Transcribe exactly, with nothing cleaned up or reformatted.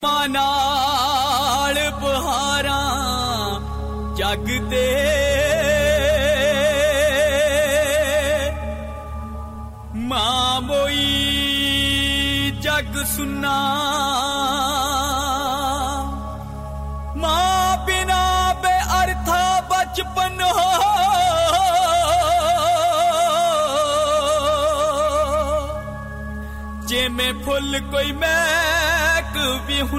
नाल बहारां जग दे मां मोई जग सुना मां बिना बे अर्था बचपन हो जे में फुल कोई महक भी